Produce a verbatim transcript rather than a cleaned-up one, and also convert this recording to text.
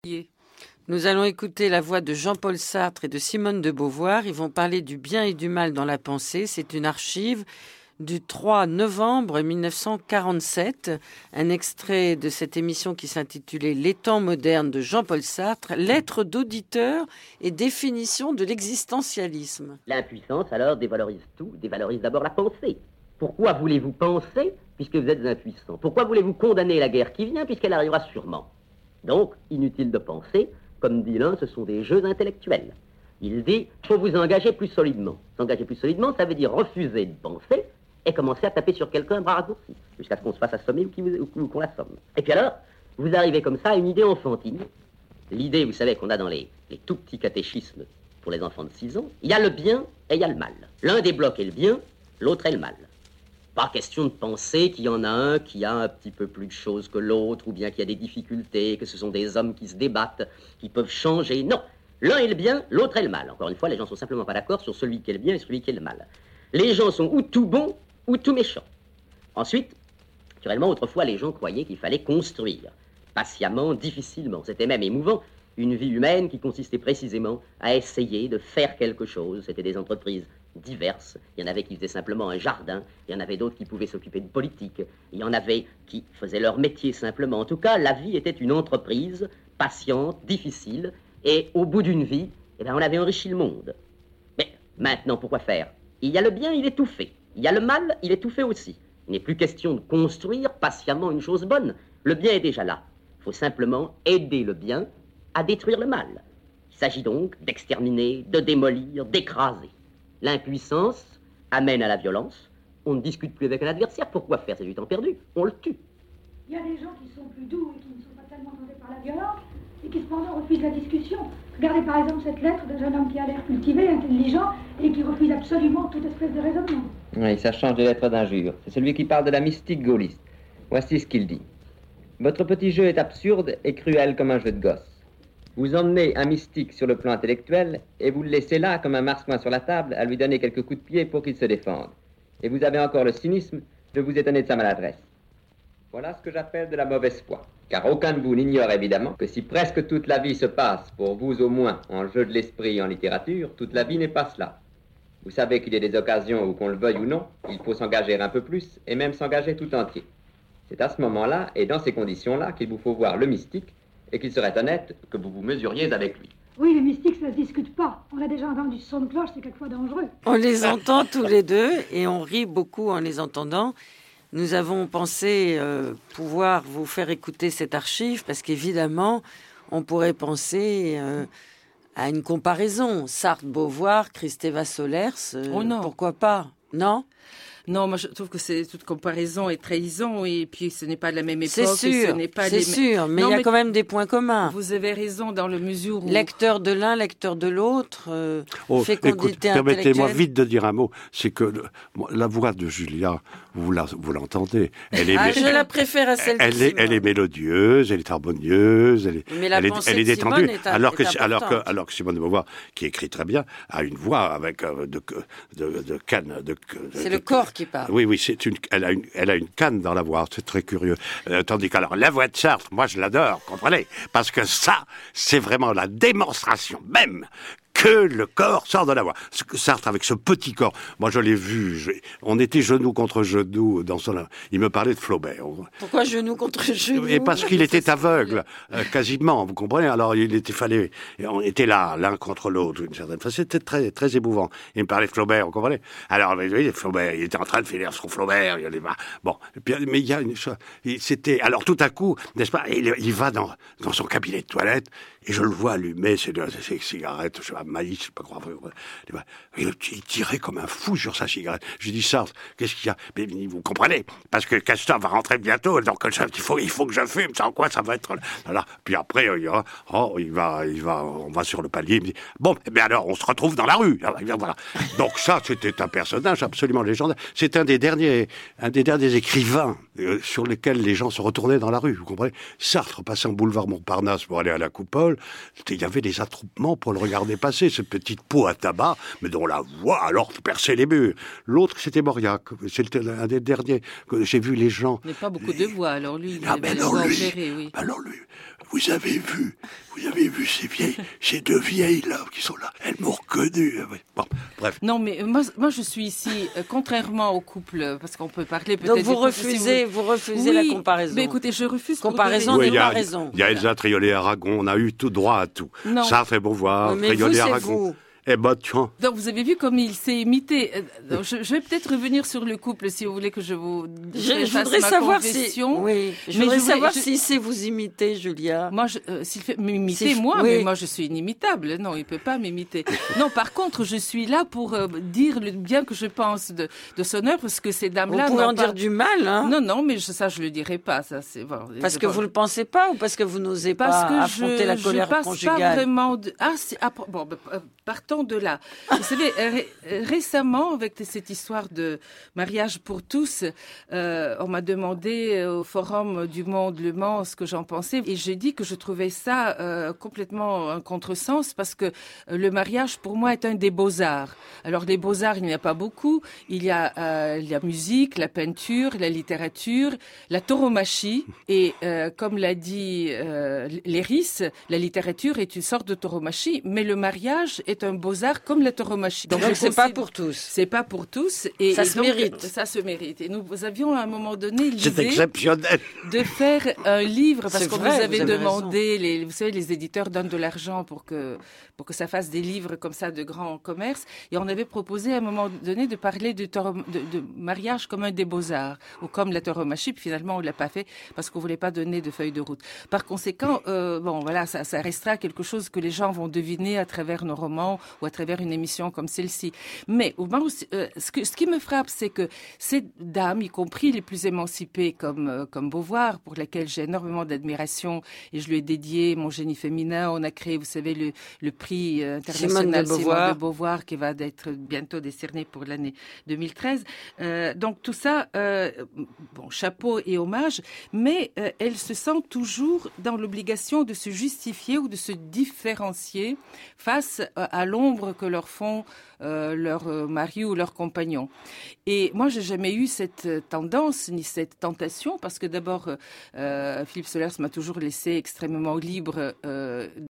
particulier. Nous allons écouter la voix de Jean-Paul Sartre et de Simone de Beauvoir. Ils vont parler du bien et du mal dans la pensée. C'est une archive du trois novembre mille neuf cent quarante-sept. Un extrait de cette émission qui s'intitulait « Les temps modernes » de Jean-Paul Sartre, lettre d'auditeur et définition de l'existentialisme. L'impuissance, alors, dévalorise tout, dévalorise d'abord la pensée. Pourquoi voulez-vous penser puisque vous êtes impuissant? Pourquoi voulez-vous condamner la guerre qui vient puisqu'elle arrivera sûrement? Donc, inutile de penser. Comme dit l'un, ce sont des jeux intellectuels. Il dit, il faut vous engager plus solidement. S'engager plus solidement, ça veut dire refuser de penser et commencer à taper sur quelqu'un bras raccourcis, jusqu'à ce qu'on se fasse assommer ou qu'on l'assomme. Et puis alors, vous arrivez comme ça à une idée enfantine. L'idée, vous savez, qu'on a dans les, les tout petits catéchismes pour les enfants de six ans, il y a le bien et il y a le mal. L'un des blocs est le bien, l'autre est le mal. Pas question de penser qu'il y en a un qui a un petit peu plus de choses que l'autre, ou bien qu'il y a des difficultés, que ce sont des hommes qui se débattent, qui peuvent changer. Non, l'un est le bien, l'autre est le mal. Encore une fois, les gens sont simplement pas d'accord sur celui qui est le bien et celui qui est le mal. Les gens sont ou tout bons, ou tout méchants. Ensuite, naturellement, autrefois, les gens croyaient qu'il fallait construire, patiemment, difficilement. C'était même émouvant, une vie humaine qui consistait précisément à essayer de faire quelque chose. C'était des entreprises diverses. Il y en avait qui faisaient simplement un jardin, il y en avait d'autres qui pouvaient s'occuper de politique, il y en avait qui faisaient leur métier simplement. En tout cas, la vie était une entreprise patiente, difficile, et au bout d'une vie, eh bien, on avait enrichi le monde. Mais maintenant, pourquoi faire? Il y a le bien, il est tout fait. Il y a le mal, il est tout fait aussi. Il n'est plus question de construire patiemment une chose bonne. Le bien est déjà là. Il faut simplement aider le bien à détruire le mal. Il s'agit donc d'exterminer, de démolir, d'écraser. L'impuissance amène à la violence. On ne discute plus avec un adversaire. Pourquoi faire? C'est du temps perdu. On le tue. Il y a des gens qui sont plus doux et qui ne sont pas tellement tentés par la violence et qui cependant refusent la discussion. Regardez par exemple cette lettre d'un jeune homme qui a l'air cultivé, intelligent et qui refuse absolument toute espèce de raisonnement. Oui, ça change de lettre d'injure. C'est celui qui parle de la mystique gaulliste. Voici ce qu'il dit. Votre petit jeu est absurde et cruel comme un jeu de gosse. Vous emmenez un mystique sur le plan intellectuel et vous le laissez là comme un marsouin sur la table à lui donner quelques coups de pied pour qu'il se défende. Et vous avez encore le cynisme de vous étonner de sa maladresse. Voilà ce que j'appelle de la mauvaise foi. Car aucun de vous n'ignore évidemment que si presque toute la vie se passe, pour vous au moins, en jeu de l'esprit et en littérature, toute la vie n'est pas cela. Vous savez qu'il y a des occasions où, qu'on le veuille ou non, il faut s'engager un peu plus et même s'engager tout entier. C'est à ce moment-là et dans ces conditions-là qu'il vous faut voir le mystique et qu'il serait honnête que vous vous mesuriez avec lui. Oui, le mystique, ça ne se discute pas. On a déjà entendu ce son de cloche, c'est quelquefois dangereux. On les entend tous les deux et on rit beaucoup en les entendant. Nous avons pensé euh, pouvoir vous faire écouter cette archive parce qu'évidemment, on pourrait penser euh, à une comparaison. Sartre, Beauvoir, Kristeva Solers, euh, oh non. Pourquoi pas? Non? Non, moi je trouve que c'est toute comparaison et trahison et puis ce n'est pas de la même époque. C'est sûr, ce n'est pas c'est les... sûr, mais non, il y a mais quand même des points communs. Vous avez raison dans le mesure où... Lecteur de l'un, lecteur de l'autre, euh, oh, fécondité écoute, permettez-moi intellectuelle. vite de dire un mot. C'est que le, la voix de Julia, vous, la, vous l'entendez. Elle est, ah, je la préfère à celle elle de est, Simone. Elle est mélodieuse, elle est harmonieuse, elle est, mais la elle est, pensée elle est de Simone détendue. est, alors, que, est alors, que, alors que Simone de Beauvoir, qui écrit très bien, a une voix avec euh, de, de, de canne. De, de, c'est de, le corps qui parle. Oui, oui, c'est une, elle, a une, elle a une canne dans la voix, c'est très curieux. Euh, tandis qu'alors, la voix de Sartre, moi je l'adore, comprenez? Parce que ça, c'est vraiment la démonstration même que le corps sort de la voix. Sartre avec ce petit corps. Moi, je l'ai vu. Je, on était genou contre genou dans son. Il me parlait de Flaubert. Pourquoi genou contre genou? Et parce qu'il était aveugle, euh, quasiment. Vous comprenez? Alors, il était fallait. On était là, l'un contre l'autre, d'une certaine façon. C'était très, très émouvant. Il me parlait de Flaubert. Vous comprenez? Alors, vous voyez, Flaubert, il était en train de finir son Flaubert. Il allait, bon, puis, mais il y a une chose. C'était. Alors, tout à coup, n'est-ce pas? Il, il va dans dans son cabinet de toilette et je le vois allumer ses, ses cigarettes. Je sais pas, maïs, je sais pas quoi. Il tirait comme un fou sur sa cigarette. Je dis, Sartre, qu'est-ce qu'il y a? Mais vous comprenez? Parce que Castor va rentrer bientôt, donc il faut, il faut que je fume, sans quoi ça va être... Voilà. Puis après, il, va, oh, il, va, il va, on va sur le palier, il me dit, bon, mais alors, on se retrouve dans la rue. Voilà. Donc ça, c'était un personnage absolument légendaire. C'est un des derniers, un des derniers écrivains euh, sur lesquels les gens se retournaient dans la rue, vous comprenez? Sartre, passant boulevard Montparnasse pour aller à la Coupole, il y avait des attroupements pour le regarder passer, cette petite peau à tabac, mais dont la voix, alors, perçait les murs. L'autre, c'était Mauriac. C'était un des derniers que j'ai vu les gens... Il n'y a pas beaucoup de voix, alors lui, il ah, avait ben la alors voix lui, opérée, oui. alors lui, vous avez vu, vous ces vieilles, ces deux vieilles là qui sont là, elles m'ont reconnu. Bon, bref. Non, mais moi, moi je suis ici, euh, contrairement au couple, parce qu'on peut parler peut-être... Donc des vous couples, si refusez, vous... vous refusez Oui, la comparaison. Mais écoutez, je refuse... Comparaison pour n'est des- Oui, il y pas a, raison. il y a Elsa Triolet-Aragon, on a eu tout droit à tout. Non. Sartre et Beauvoir, Oui, mais vous, c'est Triolet-Aragon. vous. Eh ben, tiens. Donc vous avez vu comme il s'est imité. Euh, donc, Je, je vais peut-être revenir sur le couple si vous voulez que je vous Je, fasse je voudrais ma savoir si, confession. oui, je Mais voudrais je voulais- savoir je- si c'est vous imiter, Julia. Moi, je, euh, s'il fait m'imiter, Si- moi, oui. mais moi, je suis inimitable. Non, il peut pas m'imiter. Non, par contre, je suis là pour euh, dire le bien que je pense de, de son œuvre, parce que ces Vous dames-là pouvez n'ont en pas... dire du mal, hein. Non, non, mais je, ça, je le dirai pas. Ça, c'est bon, Parce je- que vous le pensez pas ou parce que vous n'osez parce pas que affronter je, la je colère passe pas conjugale. vraiment de... Ah, c'est... ah, bon, ben, euh, partons de là. Vous savez, euh, ré- euh, récemment, avec cette histoire de mariage pour tous, euh, on m'a demandé euh, au Forum du Monde Le Mans ce que j'en pensais. Et j'ai dit que je trouvais ça euh, complètement un contresens parce que euh, le mariage, pour moi, est un des beaux-arts. Alors, les beaux-arts, il n'y a pas beaucoup. Il y a euh, la musique, la peinture, la littérature, la tauromachie. Et euh, comme l'a dit euh, Léris, la littérature est une sorte de tauromachie, mais le mariage est un beau-art comme la tauromachie. Donc je c'est pas considère- pour tous. C'est pas pour tous. Et, Ça et se donc, mérite. Ça se mérite. Et nous avions à un moment donné C'est l'idée exceptionnel. de faire un livre parce C'est qu'on vrai, nous vous avait avez demandé, les, vous savez, les éditeurs donnent de l'argent pour que pour que ça fasse des livres comme ça de grand commerce. Et on avait proposé à un moment donné de parler de, tauro- de, de mariage comme un des beaux-arts ou comme la tauromachie. Puis finalement, on l'a pas fait parce qu'on voulait pas donner de feuille de route. Par conséquent, euh, bon, voilà, ça, ça restera quelque chose que les gens vont deviner à travers nos romans ou à travers une émission comme celle-ci. Mais au moment où, euh, ce, que, ce qui me frappe, c'est que ces dames, y compris les plus émancipées comme, euh, comme Beauvoir, pour laquelle j'ai énormément d'admiration, et je lui ai dédié mon génie féminin, on a créé, vous savez, le, le prix euh, international Simone de Beauvoir. Simone de Beauvoir, qui va être bientôt décerné pour l'année deux mille treize. Euh, donc tout ça, euh, bon, chapeau et hommage, mais euh, elles se sentent toujours dans l'obligation de se justifier ou de se différencier face à, à l'ombre que leur font euh, leur euh, mari ou leur compagnon. Et moi, j'ai jamais eu cette euh, tendance ni cette tentation parce que d'abord, euh, Philippe Solers m'a toujours laissé extrêmement libre euh,